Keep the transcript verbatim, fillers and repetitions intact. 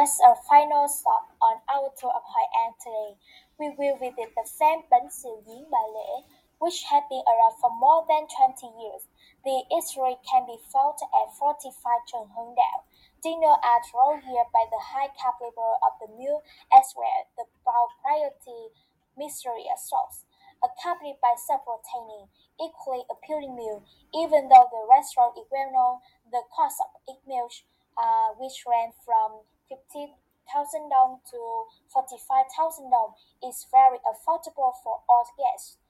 As our final stop on our tour of Hội An today, we will visit the famed Bánh Xèo Diễn Bà Lễ, which has been around for more than twenty years. The history can be found at forty-five Trần Hưng Đạo. Dinner are drawn here by the high caliber of the meal as well the proprietary mysterious sauce, accompanied by several tiny, equally appealing meals. Even though the restaurant is well known, the cost of each meal, uh, which ran from fifteen thousand dong to forty-five thousand dong, is very affordable for all guests.